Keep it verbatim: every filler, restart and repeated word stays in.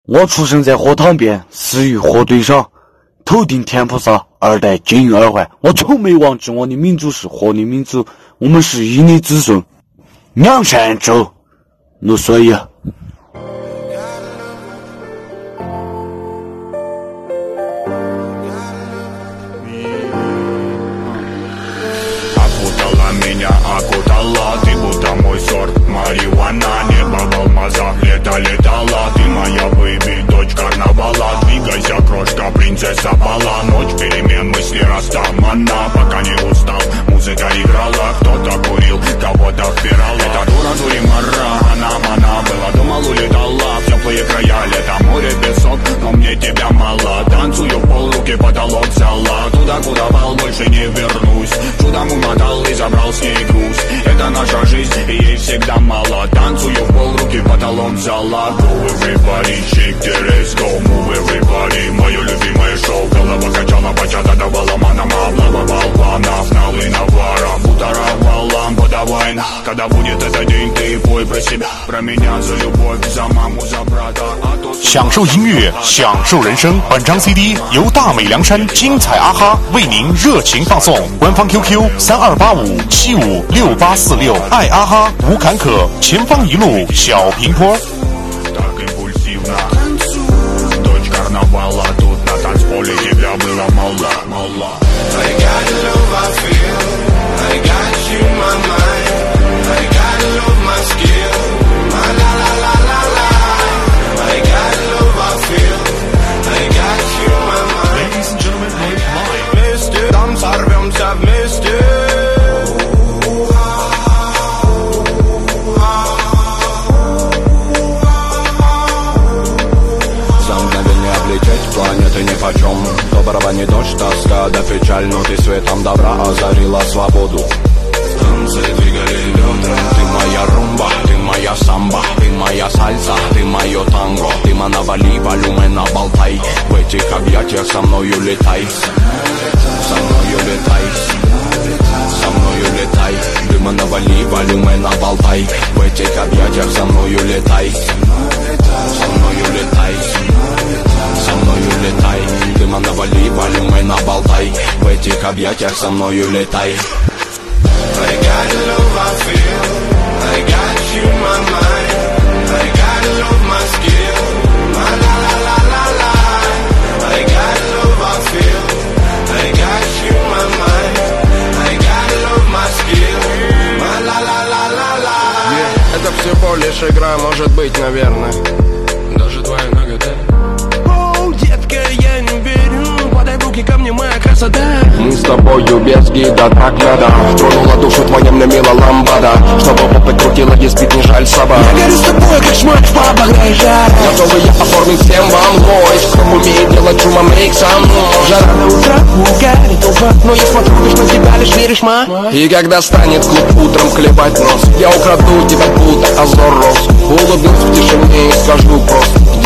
我出生在荷塘边，死于河堆上，头顶天菩萨，二代金玉耳环。我从没忘记我的民族是河的民族，我们是伊的子孙。两山州，陆所以。 Окутала, ты будто мой сорт марихуана. Небо в алмазах, лето летала. Ты моя бэйби, дочь карнавала. Двигайся, крошка, принцесса бала. Ночь перемен, мысли растамана. Пока не устал, музыка играла. Кто-то курил, кого-то впирала. Это дура, дуримара, она, она была, думал, улетала. В теплые края, лето, море, песок. Но мне тебя мало. Танцую в пол, руки потолок взяла. Туда, куда пал, больше не вернусь. Чудом умотал и забрал с ней груз. Это наша жизнь, и ей всегда мало. Танцую в пол, руки потолок взяла. Go everybody, shake the ass, go move everybody. Мое любимое шоу, голова качала, бачата давала манам. Облавывал планов, налы навара. Бутаровала, подавай. Когда будет этот день, ты пой про себя. Про меня, за любовь, за маму, за брата. 享受音乐，享受人生。本张 C D 由大美梁山精彩阿哈为您热情放送，官方 Q Q 三二八五七五六八四六，爱阿哈无坎坷，前方一路小平坡。 Так импульсивно, дочь карнавала, тут на танцполе тебя было мало, мало. I got love, I feel, I got you in my mind, I got love, my skill, my la la la la la. I got love, I feel, I got you in my mind. Ladies and gentlemen, live. Вместе, там сорвемся вместе. Планеты нипочем, доброго не дождь, тоска да печаль, но ты светом добра озарила свободу. Танцы двигали бедра, ты моя румба, ты моя самба, ты моя сальса, ты мое танго, ты навали, волюмена болтай, в этих объятиях со мною летай, со мною летай, со мною летай, дыма навали, волюмена болтай, в этих объятиях со мною летай, со мною летай. Со мною летай, дыма навали, волюмена болтай, в этих объятиях со мною летай. I got love, I feel, I got you in my mind, I got love, my skill, my la la la la la. I got love, I feel, I got you in my mind, I got love, my skill, my la la la la la. Yeah, это всего лишь игра, может быть, наверное, даже твоя нагота. Я не верю, подай в руки ко мне, моя красота. Мы с тобою без гида, так надо. Тронула душу твоя мне мила ламбада. Чтобы опыт крутила, ездить не жаль собак. Я горю с тобой, как шмаль в пабах, жар. Готовы я оформить всем вам лой. Кто умеет делать шума, мейк со мной. Жара на утро, угарит толпа. Но я смотрю лишь на тебя, лишь веришь, ма. И когда станет клуб утром клепать нос, я украду тебя, будто Азор Рос. Улыбнусь в тишине и скажу просто: